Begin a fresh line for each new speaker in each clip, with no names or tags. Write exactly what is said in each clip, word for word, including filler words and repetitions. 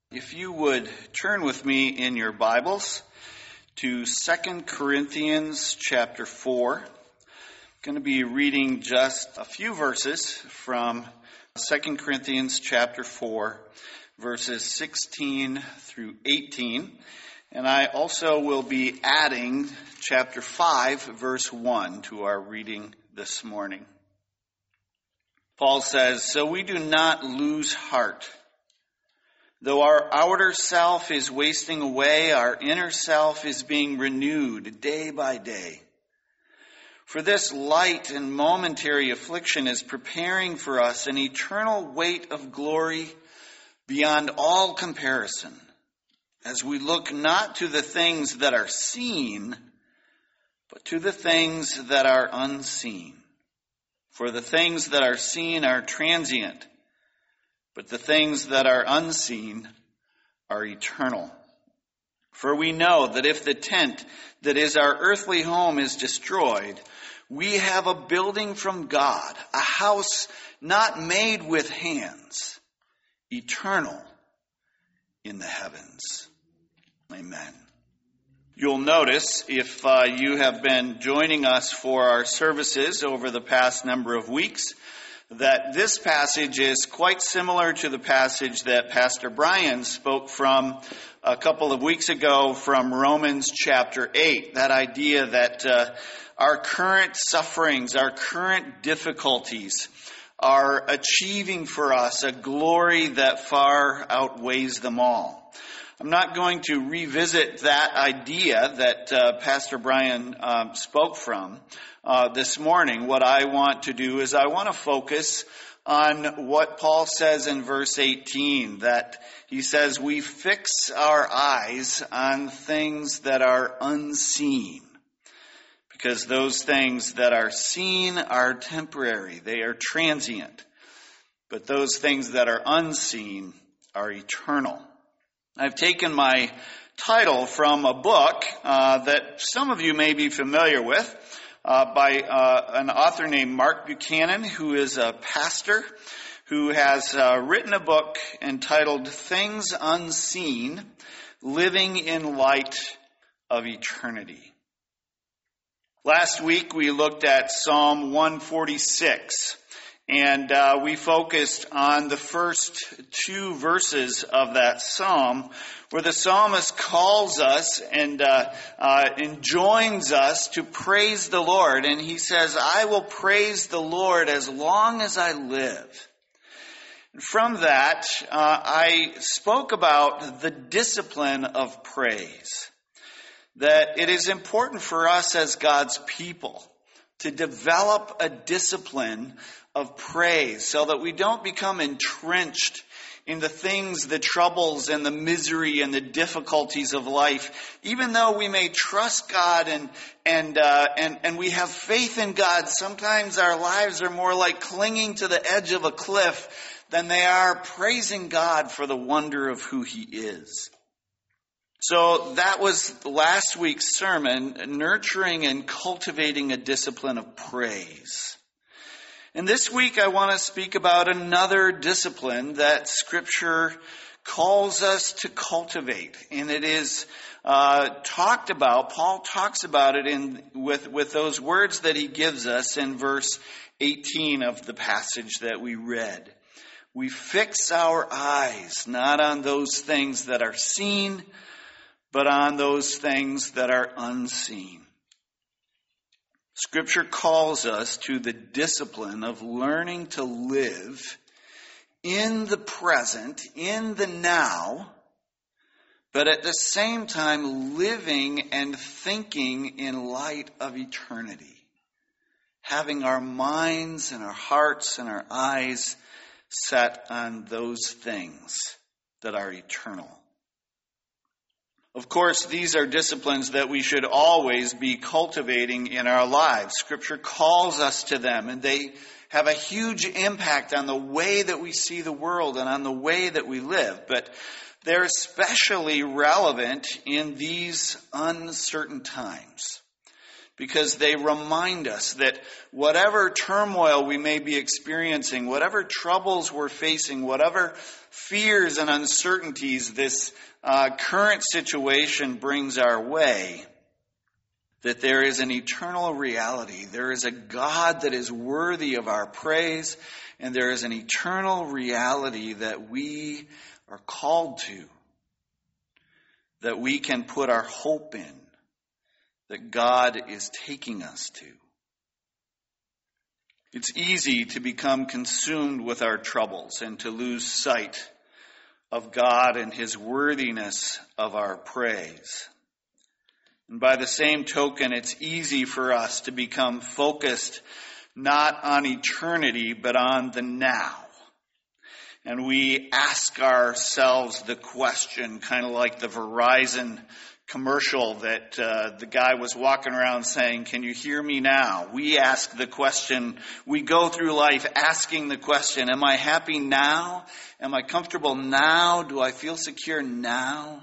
If you would turn with me in your Bibles to Second Corinthians chapter four. I'm going to be reading just a few verses from Second Corinthians chapter four, verses sixteen through eighteen. And I also will be adding chapter five, verse one to our reading this morning. Paul says, "So we do not lose heart. Though our outer self is wasting away, our inner self is being renewed day by day. For this light and momentary affliction is preparing for us an eternal weight of glory beyond all comparison, as we look not to the things that are seen, but to the things that are unseen. For the things that are seen are transient, but the things that are unseen are eternal. For we know that if the tent that is our earthly home is destroyed, we have a building from God, a house not made with hands, eternal in the heavens." Amen. You'll notice, if uh, you have been joining us for our services over the past number of weeks, that this passage is quite similar to the passage that Pastor Brian spoke from a couple of weeks ago from Romans chapter eight. That idea that uh, our current sufferings, our current difficulties are achieving for us a glory that far outweighs them all. I'm not going to revisit that idea that uh, Pastor Brian uh, spoke from uh, this morning. What I want to do is I want to focus on what Paul says in verse eighteen, that he says, "We fix our eyes on things that are unseen, because those things that are seen are temporary, they are transient, but those things that are unseen are eternal." I've taken my title from a book uh, that some of you may be familiar with uh, by uh, an author named Mark Buchanan, who is a pastor who has uh, written a book entitled Things Unseen, Living in Light of Eternity. Last week we looked at Psalm one forty-six. And uh, we focused on the first two verses of that psalm, where the psalmist calls us and uh, uh, enjoins us to praise the Lord. And he says, "I will praise the Lord as long as I live." And from that, uh, I spoke about the discipline of praise. That it is important for us as God's people to develop a discipline of praise so that we don't become entrenched in the things, the troubles and the misery and the difficulties of life. Even though we may trust God and and uh, and and we have faith in God, sometimes our lives are more like clinging to the edge of a cliff than they are praising God for the wonder of who He is. So that was last week's sermon, nurturing and cultivating a discipline of praise. And this week I want to speak about another discipline that Scripture calls us to cultivate. And it is uh, talked about, Paul talks about it in with, with those words that he gives us in verse eighteen of the passage that we read. "We fix our eyes not on those things that are seen, but on those things that are unseen." Scripture calls us to the discipline of learning to live in the present, in the now, but at the same time living and thinking in light of eternity. Having our minds and our hearts and our eyes set on those things that are eternal. Of course, these are disciplines that we should always be cultivating in our lives. Scripture calls us to them, and they have a huge impact on the way that we see the world and on the way that we live. But they're especially relevant in these uncertain times, because they remind us that whatever turmoil we may be experiencing, whatever troubles we're facing, whatever fears and uncertainties this uh, current situation brings our way, that there is an eternal reality. There is a God that is worthy of our praise, and there is an eternal reality that we are called to, that we can put our hope in, that God is taking us to. It's easy to become consumed with our troubles and to lose sight of God and His worthiness of our praise. And by the same token, it's easy for us to become focused not on eternity, but on the now. And we ask ourselves the question, kind of like the Verizon commercial that uh, the guy was walking around saying, "Can you hear me now?" We ask the question, we go through life asking the question, am I happy now? Am I comfortable now? Do I feel secure now?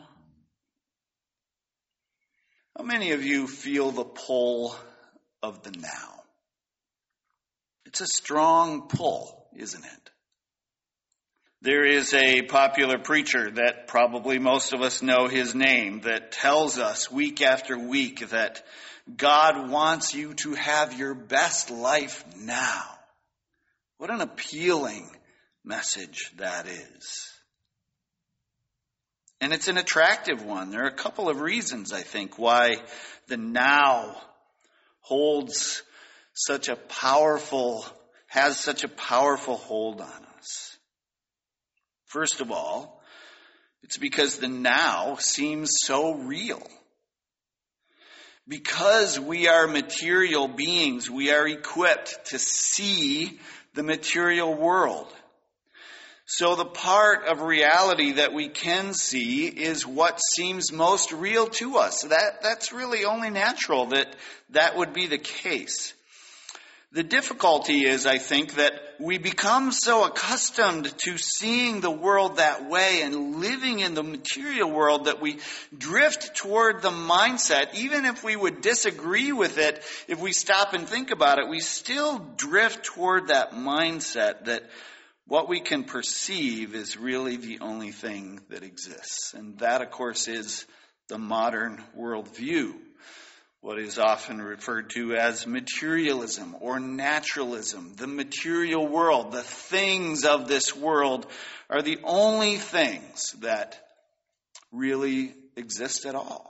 How many of you feel the pull of the now? It's a strong pull, isn't it? There is a popular preacher that probably most of us know his name that tells us week after week that God wants you to have your best life now. What an appealing message that is. And it's an attractive one. There are a couple of reasons, I think, why the now holds such a powerful, has such a powerful hold on us. First of all, it's because the now seems so real. Because we are material beings, we are equipped to see the material world. So the part of reality that we can see is what seems most real to us. That, that's really only natural that that would be the case. The difficulty is, I think, that we become so accustomed to seeing the world that way and living in the material world that we drift toward the mindset, even if we would disagree with it, if we stop and think about it, we still drift toward that mindset that what we can perceive is really the only thing that exists. And that, of course, is the modern worldview. What is often referred to as materialism or naturalism. The material world, the things of this world are the only things that really exist at all.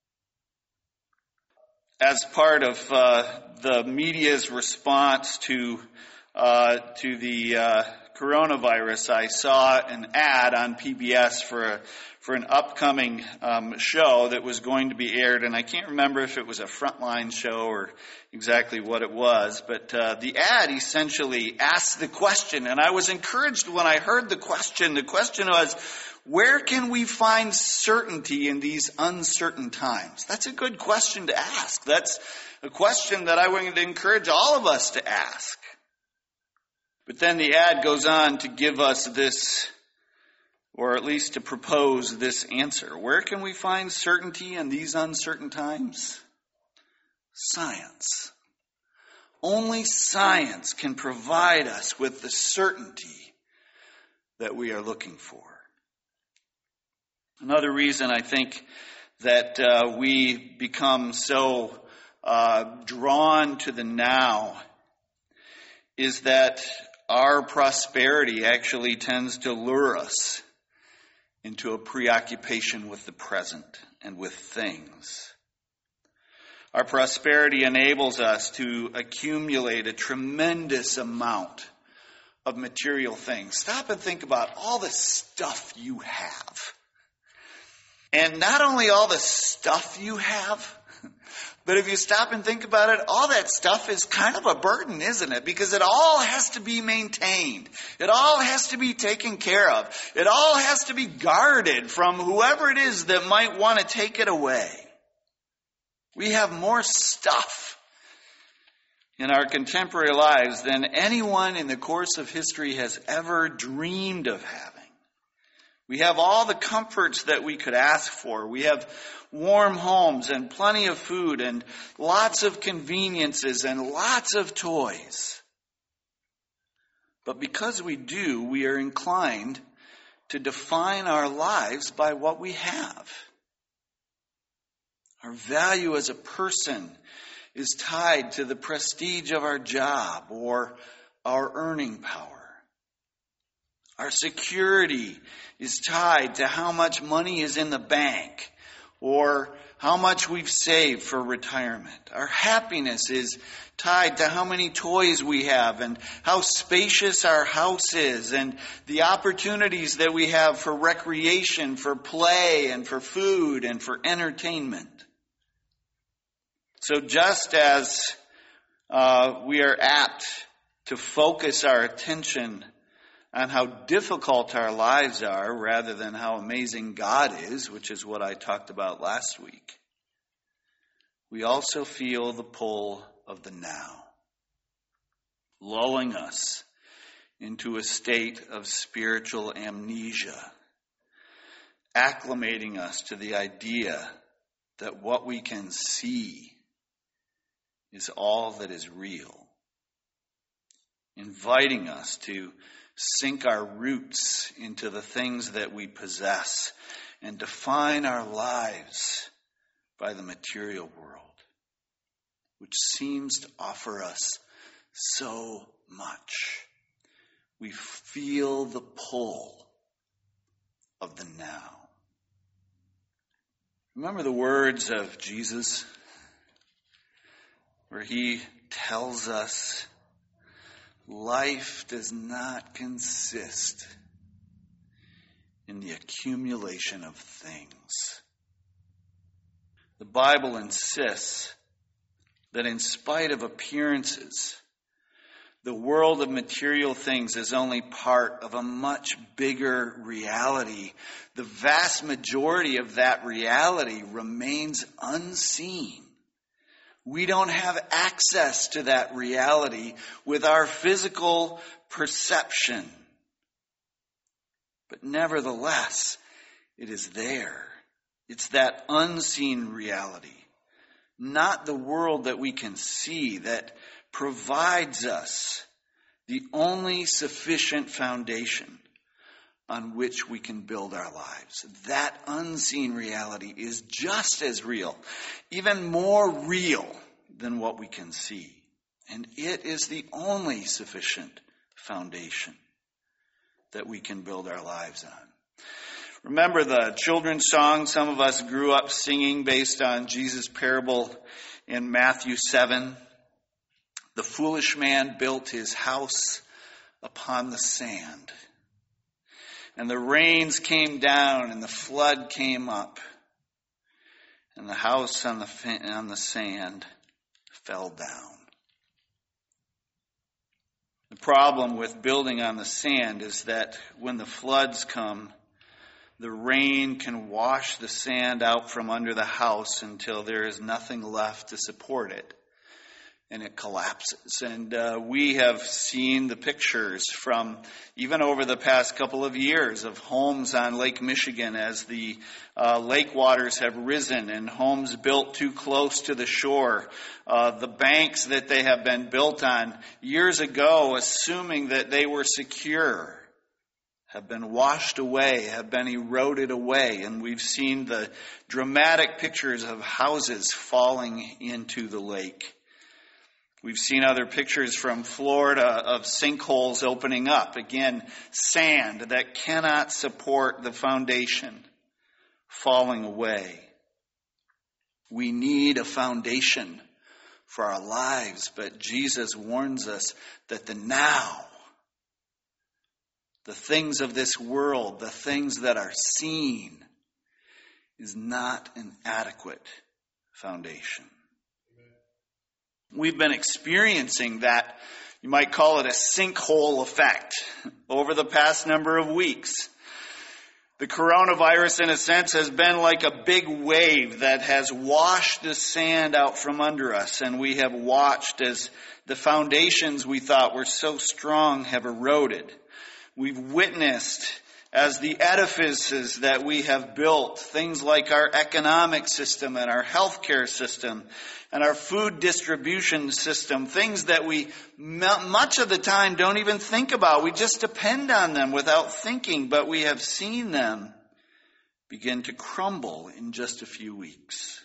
As part of uh, the media's response to uh, to the uh, coronavirus, I saw an ad on P B S for a for an upcoming um, show that was going to be aired, and I can't remember if it was a Frontline show or exactly what it was, but uh, the ad essentially asked the question, and I was encouraged when I heard the question. The question was, where can we find certainty in these uncertain times? That's a good question to ask. That's a question that I would encourage all of us to ask. But then the ad goes on to give us this, or at least to propose this answer. Where can we find certainty in these uncertain times? Science. Only science can provide us with the certainty that we are looking for. Another reason I think that uh, we become so uh, drawn to the now is that our prosperity actually tends to lure us into a preoccupation with the present and with things. Our prosperity enables us to accumulate a tremendous amount of material things. Stop and think about all the stuff you have. And not only all the stuff you have, but if you stop and think about it, all that stuff is kind of a burden, isn't it? Because it all has to be maintained. It all has to be taken care of. It all has to be guarded from whoever it is that might want to take it away. We have more stuff in our contemporary lives than anyone in the course of history has ever dreamed of having. We have all the comforts that we could ask for. We have warm homes and plenty of food and lots of conveniences and lots of toys. But because we do, we are inclined to define our lives by what we have. Our value as a person is tied to the prestige of our job or our earning power. Our security is tied to how much money is in the bank or how much we've saved for retirement. Our happiness is tied to how many toys we have and how spacious our house is and the opportunities that we have for recreation, for play, and for food and for entertainment. So just as uh, we are apt to focus our attention on how difficult our lives are rather than how amazing God is, which is what I talked about last week, we also feel the pull of the now, lulling us into a state of spiritual amnesia, acclimating us to the idea that what we can see is all that is real, inviting us to sink our roots into the things that we possess and define our lives by the material world, which seems to offer us so much. We feel the pull of the now. Remember the words of Jesus where he tells us life does not consist in the accumulation of things. The Bible insists that in spite of appearances, the world of material things is only part of a much bigger reality. The vast majority of that reality remains unseen. We don't have access to that reality with our physical perception. But nevertheless, it is there. It's that unseen reality, not the world that we can see, that provides us the only sufficient foundation on which we can build our lives. That unseen reality is just as real, even more real than what we can see. And it is the only sufficient foundation that we can build our lives on. Remember the children's song some of us grew up singing based on Jesus' parable in Matthew seven? The foolish man built his house upon the sand. And the rains came down and the flood came up. And the house on the on the sand fell down. The problem with building on the sand is that when the floods come, the rain can wash the sand out from under the house until there is nothing left to support it. And it collapses. And uh, we have seen the pictures from even over the past couple of years of homes on Lake Michigan as the uh, lake waters have risen and homes built too close to the shore. Uh, the banks that they have been built on years ago, assuming that they were secure, have been washed away, have been eroded away. And we've seen the dramatic pictures of houses falling into the lake. We've seen other pictures from Florida of sinkholes opening up. Again, sand that cannot support the foundation falling away. We need a foundation for our lives, but Jesus warns us that the now, the things of this world, the things that are seen, is not an adequate foundation. We've been experiencing that, you might call it a sinkhole effect, over the past number of weeks. The coronavirus, in a sense, has been like a big wave that has washed the sand out from under us, and we have watched as the foundations we thought were so strong have eroded. We've witnessed as the edifices that we have built, things like our economic system and our healthcare system and our food distribution system, things that we much of the time don't even think about. We just depend on them without thinking, but we have seen them begin to crumble in just a few weeks.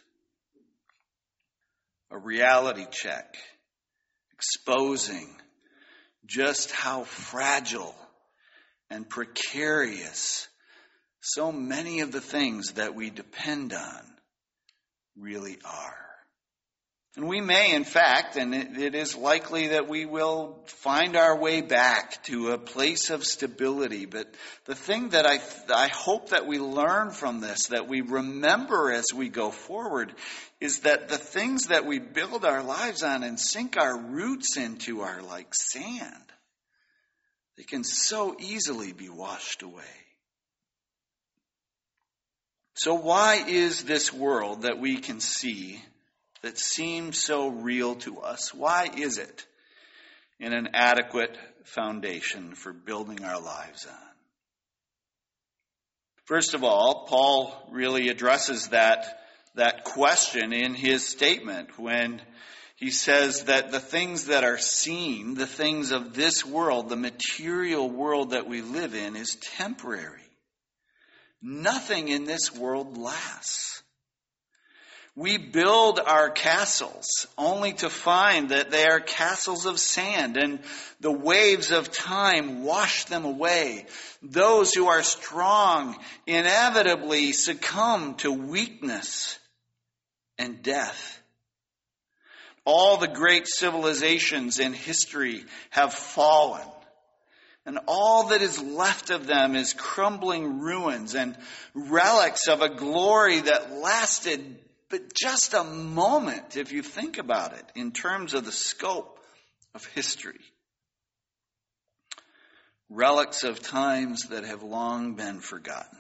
A reality check exposing just how fragile and precarious so many of the things that we depend on really are. And we may, in fact, and it, it is likely that we will find our way back to a place of stability. But the thing that I, I hope that we learn from this, that we remember as we go forward, is that the things that we build our lives on and sink our roots into are like sand. They can so easily be washed away. So why is this world that we can see that seems so real to us, why is it in an adequate foundation for building our lives on? First of all, Paul really addresses that, that question in his statement when he says that the things that are seen, the things of this world, the material world that we live in, is temporary. Nothing in this world lasts. We build our castles only to find that they are castles of sand, and the waves of time wash them away. Those who are strong inevitably succumb to weakness and death. All the great civilizations in history have fallen, and all that is left of them is crumbling ruins and relics of a glory that lasted but just a moment, if you think about it, in terms of the scope of history. Relics of times that have long been forgotten.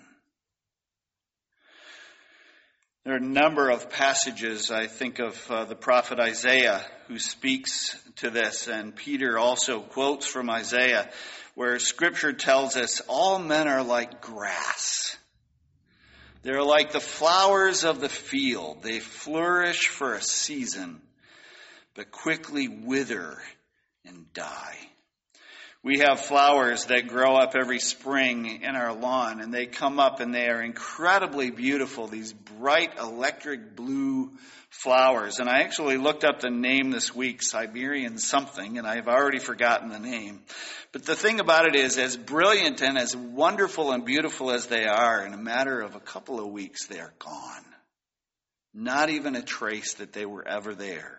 There are a number of passages, I think of uh, the prophet Isaiah, who speaks to this, and Peter also quotes from Isaiah, where Scripture tells us all men are like grass. They're like the flowers of the field. They flourish for a season, but quickly wither and die. We have flowers that grow up every spring in our lawn, and they come up and they are incredibly beautiful, these bright electric blue flowers. And I actually looked up the name this week, Siberian something, and I've already forgotten the name. But the thing about it is, as brilliant and as wonderful and beautiful as they are, in a matter of a couple of weeks, they are gone. Not even a trace that they were ever there.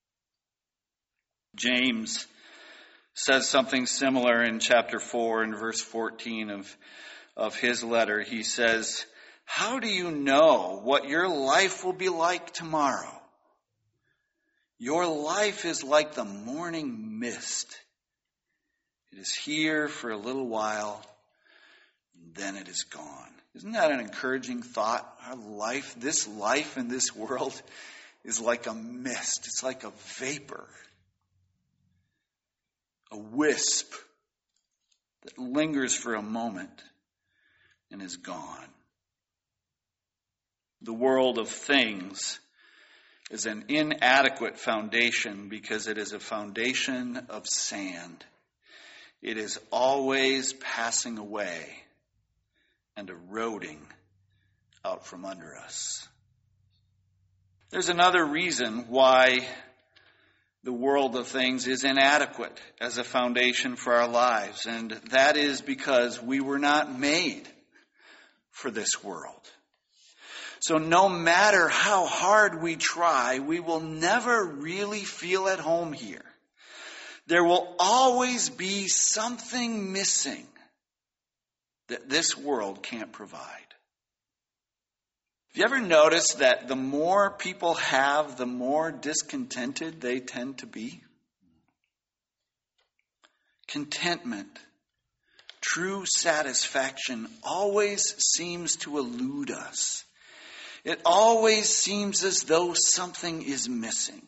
James says something similar in chapter four and verse fourteen of, of his letter. He says, "How do you know what your life will be like tomorrow? Your life is like the morning mist. It is here for a little while, and then it is gone." Isn't that an encouraging thought? Our life, this life in this world, is like a mist. It's like a vapor. A wisp that lingers for a moment and is gone. The world of things is an inadequate foundation because it is a foundation of sand. It is always passing away and eroding out from under us. There's another reason why the world of things is inadequate as a foundation for our lives, and that is because we were not made for this world. So no matter how hard we try, we will never really feel at home here. There will always be something missing that this world can't provide. Have you ever noticed that the more people have, the more discontented they tend to be? Contentment, true satisfaction, always seems to elude us. It always seems as though something is missing.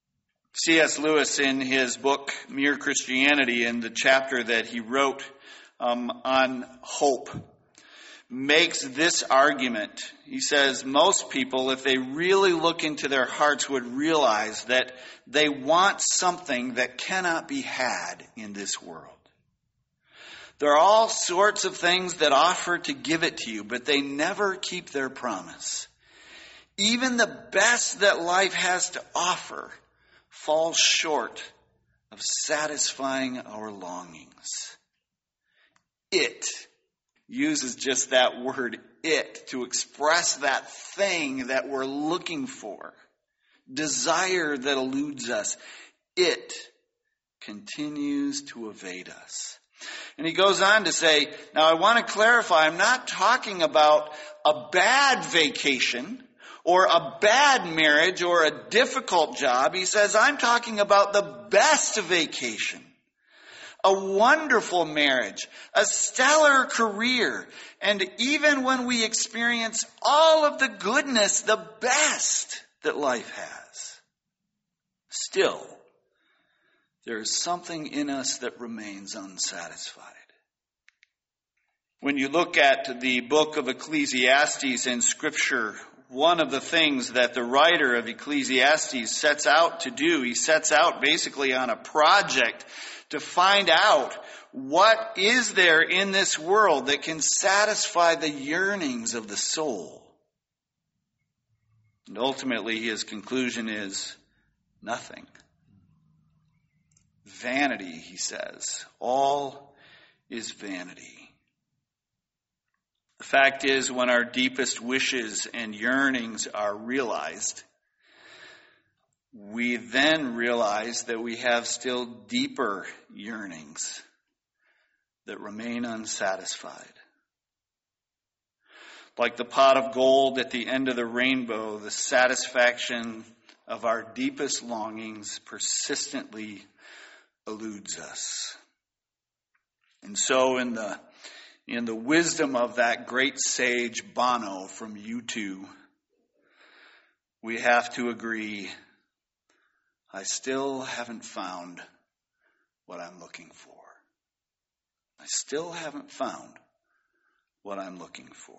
C S Lewis, in his book, Mere Christianity, in the chapter that he wrote um, on hope makes this argument. He says most people, if they really look into their hearts, would realize that they want something that cannot be had in this world. There are all sorts of things that offer to give it to you, but they never keep their promise. Even the best that life has to offer falls short of satisfying our longings. It uses just that word, it, to express that thing that we're looking for. Desire that eludes us. It continues to evade us. And he goes on to say, now I want to clarify, I'm not talking about a bad vacation or a bad marriage or a difficult job. He says, I'm talking about the best vacation. A wonderful marriage, a stellar career, and even when we experience all of the goodness, the best that life has, still, there is something in us that remains unsatisfied. When you look at the book of Ecclesiastes in Scripture, one of the things that the writer of Ecclesiastes sets out to do, he sets out basically on a project to find out what is there in this world that can satisfy the yearnings of the soul. And ultimately his conclusion is nothing. Vanity, he says. All is vanity. The fact is, when our deepest wishes and yearnings are realized, we then realize that we have still deeper yearnings that remain unsatisfied. Like the pot of gold at the end of the rainbow, the satisfaction of our deepest longings persistently eludes us. And so in the in the wisdom of that great sage Bono from U two, we have to agree, I still haven't found what I'm looking for. I still haven't found what I'm looking for.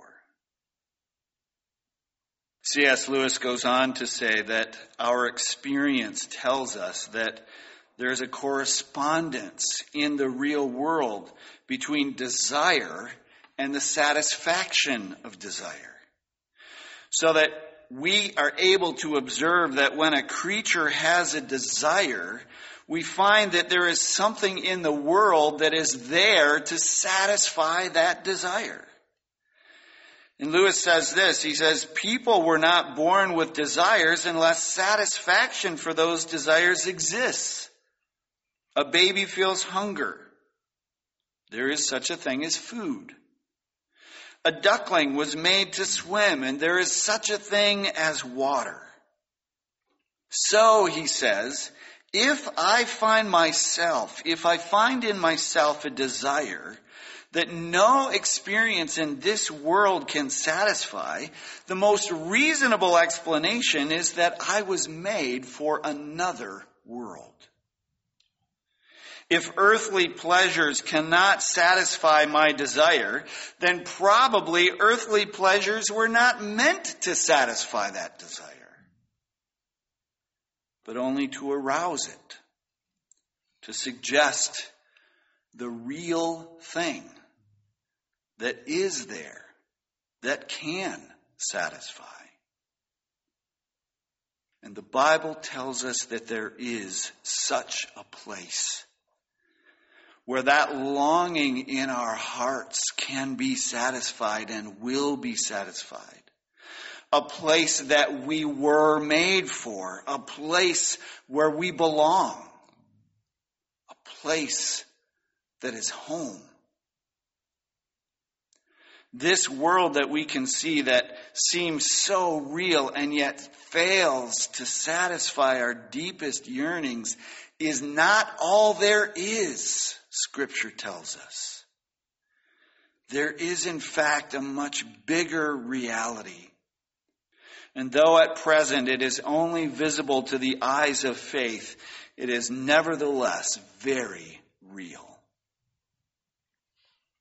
C S Lewis goes on to say that our experience tells us that there's a correspondence in the real world between desire and the satisfaction of desire. So that we are able to observe that when a creature has a desire, we find that there is something in the world that is there to satisfy that desire. And Lewis says this, he says, people were not born with desires unless satisfaction for those desires exists. A baby feels hunger. There is such a thing as food. A duckling was made to swim, and there is such a thing as water. So, he says, if I find myself, if I find in myself a desire that no experience in this world can satisfy, the most reasonable explanation is that I was made for another world. If earthly pleasures cannot satisfy my desire, then probably earthly pleasures were not meant to satisfy that desire, but only to arouse it, to suggest the real thing that is there, that can satisfy. And the Bible tells us that there is such a place where that longing in our hearts can be satisfied and will be satisfied. A place that we were made for. A place where we belong. A place that is home. This world that we can see that seems so real and yet fails to satisfy our deepest yearnings is not all there is, Scripture tells us. There is, in fact, a much bigger reality. And though at present it is only visible to the eyes of faith, it is nevertheless very real.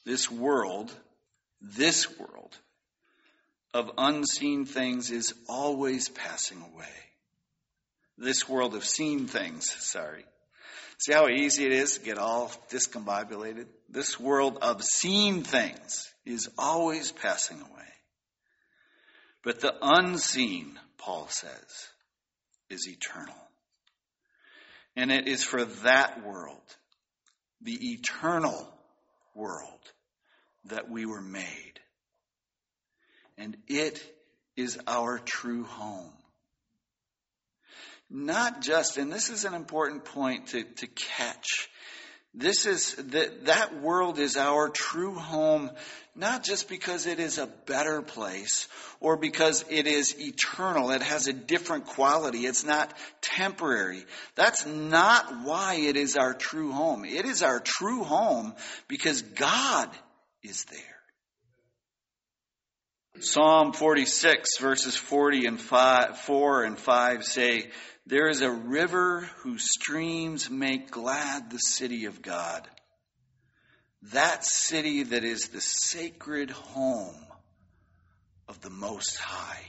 This world, this world of unseen things is always passing away. This world of seen things, sorry. See how easy it is to get all discombobulated? This world of seen things is always passing away. But the unseen, Paul says, is eternal. And it is for that world, the eternal world, that we were made. And it is our true home. Not just, and this is an important point to, to catch, this is, that, that world is our true home, not just because it is a better place or because it is eternal. It has a different quality. It's not temporary. That's not why it is our true home. It is our true home because God is there. Psalm forty-six verses forty and five, four and five say, "There is a river whose streams make glad the city of God, that city that is the sacred home of the Most High."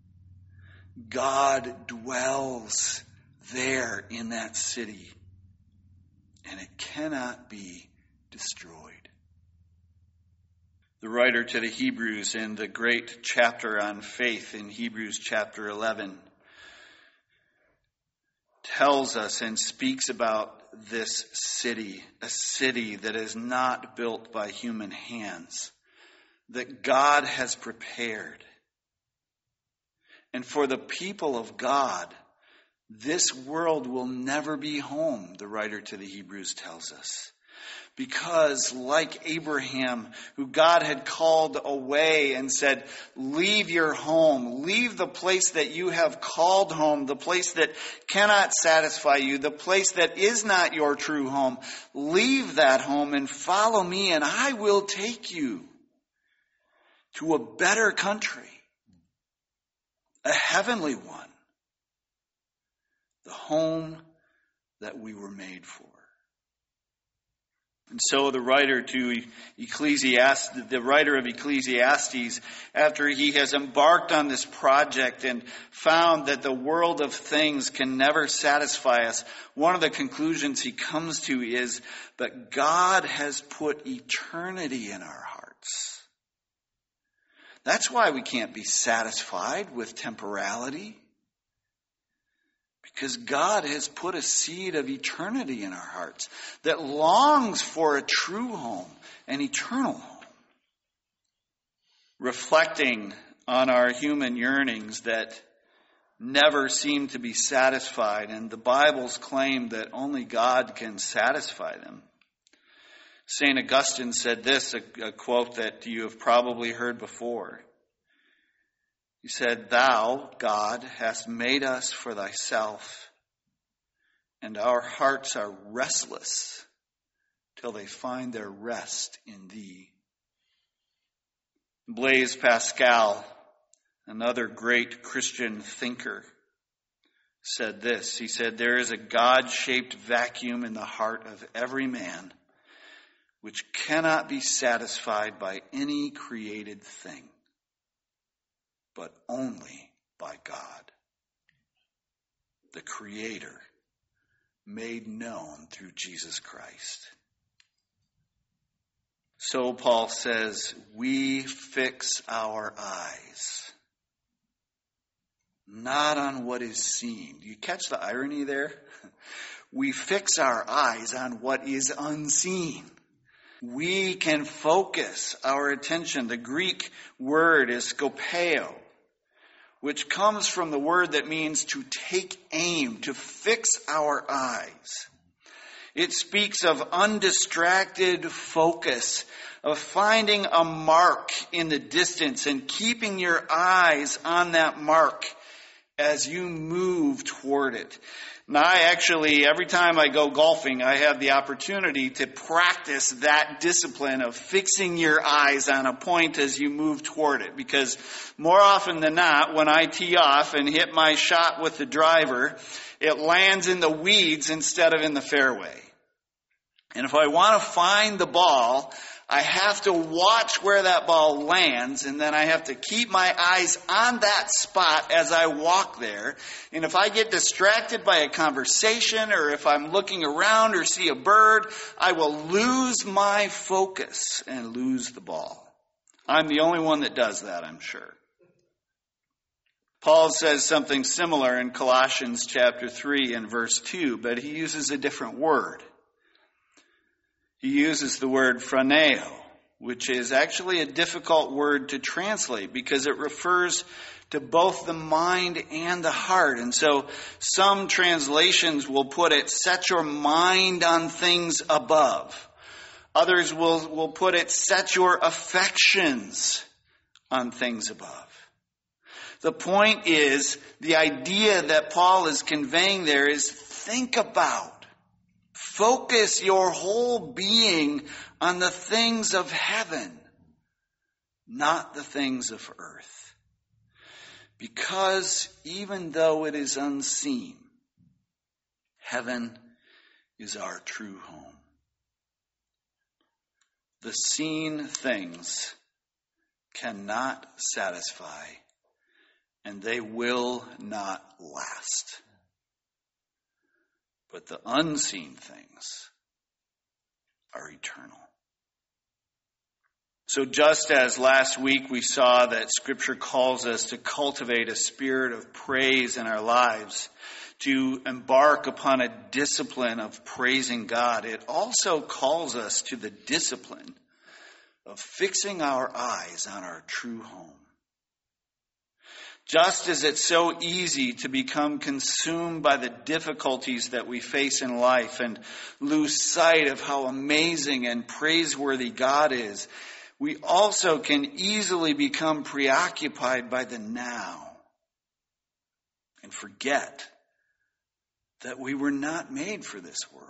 God dwells there in that city, and it cannot be destroyed. The writer to the Hebrews in the great chapter on faith in Hebrews chapter eleven tells us and speaks about this city, a city that is not built by human hands, that God has prepared. And for the people of God, this world will never be home, the writer to the Hebrews tells us. Because like Abraham, who God had called away and said, leave your home, leave the place that you have called home, the place that cannot satisfy you, the place that is not your true home. Leave that home and follow me, and I will take you to a better country, a heavenly one, the home that we were made for. And so the writer to Ecclesiastes, the writer of Ecclesiastes, after he has embarked on this project and found that the world of things can never satisfy us, one of the conclusions he comes to is that God has put eternity in our hearts. That's why we can't be satisfied with temporality. Because God has put a seed of eternity in our hearts that longs for a true home, an eternal home. Reflecting on our human yearnings that never seem to be satisfied, and the Bible's claim that only God can satisfy them. Saint Augustine said this, a, a quote that you have probably heard before. He said, "Thou, God, hast made us for thyself, and our hearts are restless till they find their rest in thee." Blaise Pascal, another great Christian thinker, said this. He said, "There is a God-shaped vacuum in the heart of every man which cannot be satisfied by any created thing, but only by God, the Creator, made known through Jesus Christ." So Paul says, we fix our eyes not on what is seen. Do you catch the irony there? We fix our eyes on what is unseen. We can focus our attention. The Greek word is skopeo, which comes from the word that means to take aim, to fix our eyes. It speaks of undistracted focus, of finding a mark in the distance and keeping your eyes on that mark as you move toward it. Now, I actually, every time I go golfing, I have the opportunity to practice that discipline of fixing your eyes on a point as you move toward it. Because more often than not, when I tee off and hit my shot with the driver, it lands in the weeds instead of in the fairway. And if I want to find the ball, I have to watch where that ball lands, and then I have to keep my eyes on that spot as I walk there. And if I get distracted by a conversation, or if I'm looking around or see a bird, I will lose my focus and lose the ball. I'm the only one that does that, I'm sure. Paul says something similar in Colossians chapter three and verse two, but he uses a different word. He uses the word phroneo, which is actually a difficult word to translate because it refers to both the mind and the heart. And so some translations will put it, set your mind on things above. Others will, will put it, set your affections on things above. The point is, the idea that Paul is conveying there is think about. Focus your whole being on the things of heaven, not the things of earth. Because even though it is unseen, heaven is our true home. The seen things cannot satisfy, and they will not last. But the unseen things are eternal. So just as last week we saw that Scripture calls us to cultivate a spirit of praise in our lives, to embark upon a discipline of praising God, it also calls us to the discipline of fixing our eyes on our true home. Just as it's so easy to become consumed by the difficulties that we face in life and lose sight of how amazing and praiseworthy God is, we also can easily become preoccupied by the now and forget that we were not made for this world.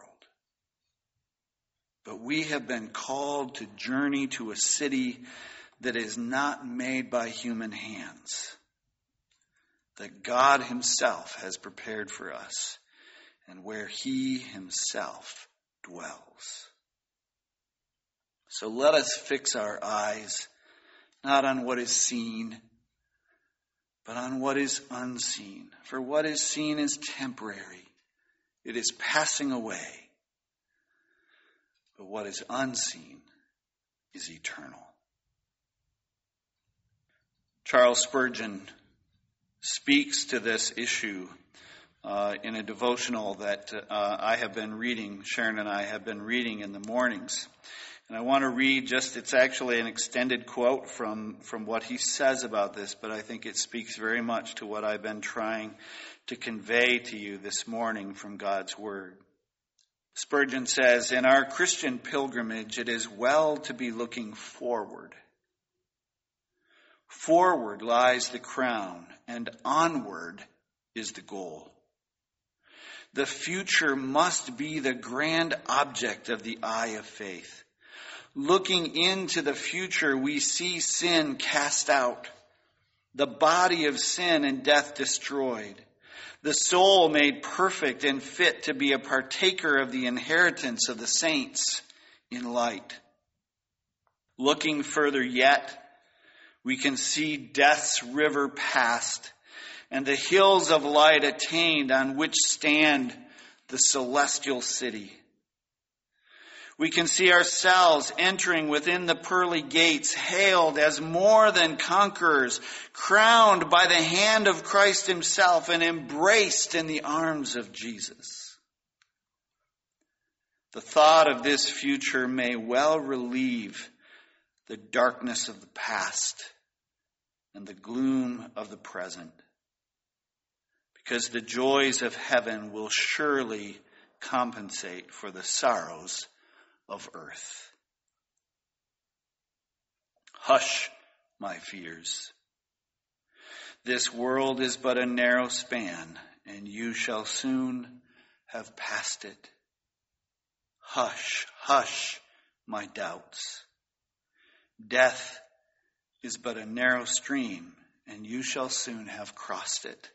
But we have been called to journey to a city that is not made by human hands, that God himself has prepared for us, and where he himself dwells. So let us fix our eyes not on what is seen, but on what is unseen. For what is seen is temporary. It is passing away. But what is unseen is eternal. Charles Spurgeon speaks to this issue uh, in a devotional that uh, I have been reading, Sharon and I have been reading in the mornings. And I want to read just, it's actually an extended quote from, from what he says about this, but I think it speaks very much to what I've been trying to convey to you this morning from God's Word. Spurgeon says, in our Christian pilgrimage, it is well to be looking forward. Forward lies the crown, and onward is the goal. The future must be the grand object of the eye of faith. Looking into the future, we see sin cast out, the body of sin and death destroyed, the soul made perfect and fit to be a partaker of the inheritance of the saints in light. Looking further yet, we can see death's river passed and the hills of light attained on which stand the celestial city. We can see ourselves entering within the pearly gates, hailed as more than conquerors, crowned by the hand of Christ himself and embraced in the arms of Jesus. The thought of this future may well relieve the darkness of the past and the gloom of the present, because the joys of heaven will surely compensate for the sorrows of earth. Hush, my fears. This world is but a narrow span, and you shall soon have passed it. Hush, hush, my doubts. Death is but a narrow stream, and you shall soon have crossed it.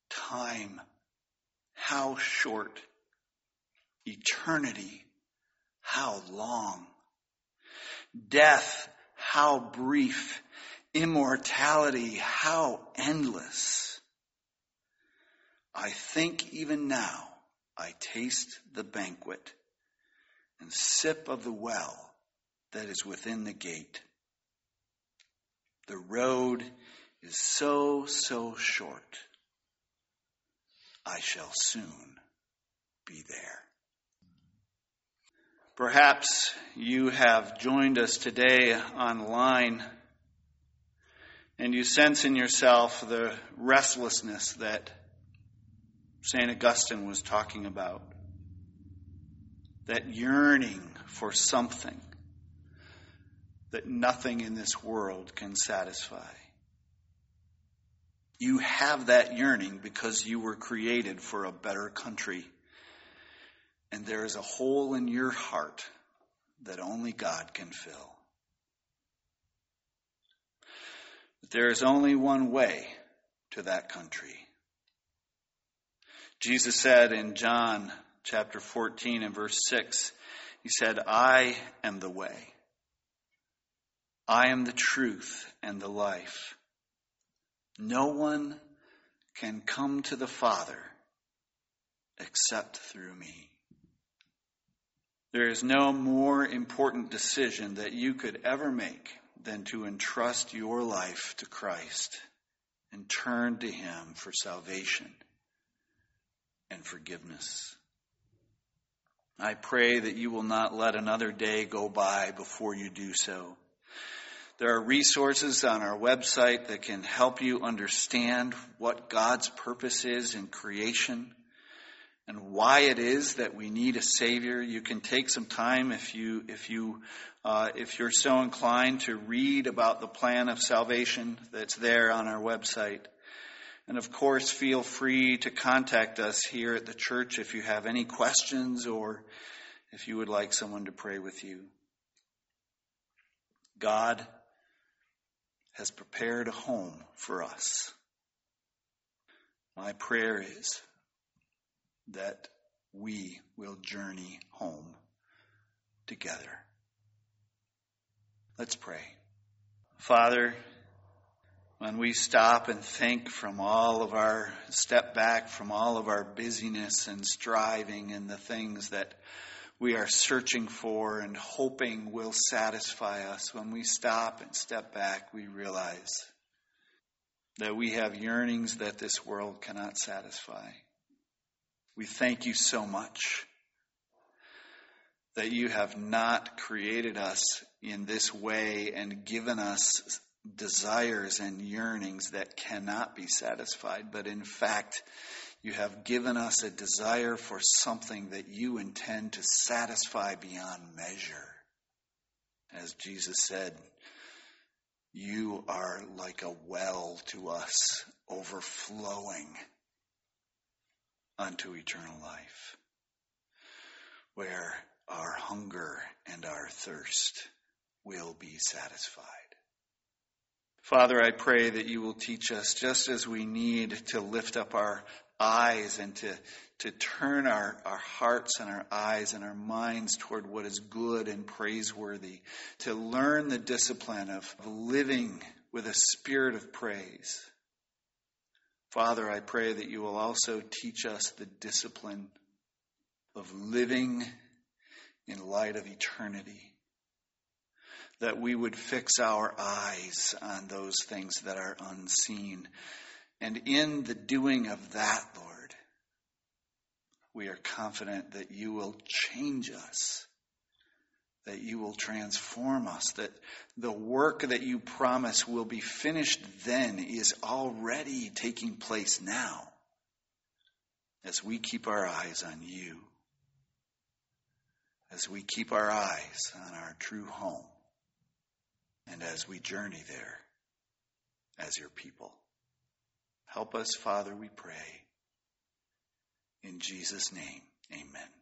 Time, how short. Eternity, how long? Death, how brief. Immortality, how endless. I think even now I taste the banquet and sip of the well that is within the gate. The road is so, so short. I shall soon be there. Perhaps you have joined us today online and you sense in yourself the restlessness that Saint Augustine was talking about. That yearning for something that nothing in this world can satisfy. You have that yearning because you were created for a better country. And there is a hole in your heart that only God can fill. But there is only one way to that country. Jesus said in John chapter fourteen and verse six, he said, I am the way. I am the truth and the life. No one can come to the Father except through me. There is no more important decision that you could ever make than to entrust your life to Christ and turn to Him for salvation and forgiveness. I pray that you will not let another day go by before you do so. There are resources on our website that can help you understand what God's purpose is in creation and why it is that we need a Savior. You can take some time if you if you uh, if you're so inclined to read about the plan of salvation that's there on our website. And of course, feel free to contact us here at the church if you have any questions or if you would like someone to pray with you. God has prepared a home for us. My prayer is that we will journey home together. Let's pray. Father, when we stop and think from all of our, step back from all of our busyness and striving and the things that we are searching for and hoping will satisfy us, when we stop and step back, we realize that we have yearnings that this world cannot satisfy. We thank you so much that you have not created us in this way and given us desires and yearnings that cannot be satisfied, but in fact, you have given us a desire for something that you intend to satisfy beyond measure. As Jesus said, you are like a well to us, overflowing unto eternal life, where our hunger and our thirst will be satisfied. Father, I pray that you will teach us, just as we need to lift up our eyes and to, to turn our, our hearts and our eyes and our minds toward what is good and praiseworthy, to learn the discipline of living with a spirit of praise. Father, I pray that you will also teach us the discipline of living in light of eternity, that we would fix our eyes on those things that are unseen. And in the doing of that, Lord, we are confident that you will change us, that you will transform us, that the work that you promise will be finished then is already taking place now, as we keep our eyes on you, as we keep our eyes on our true home, and as we journey there as your people. Help us, Father, we pray. In Jesus' name, amen.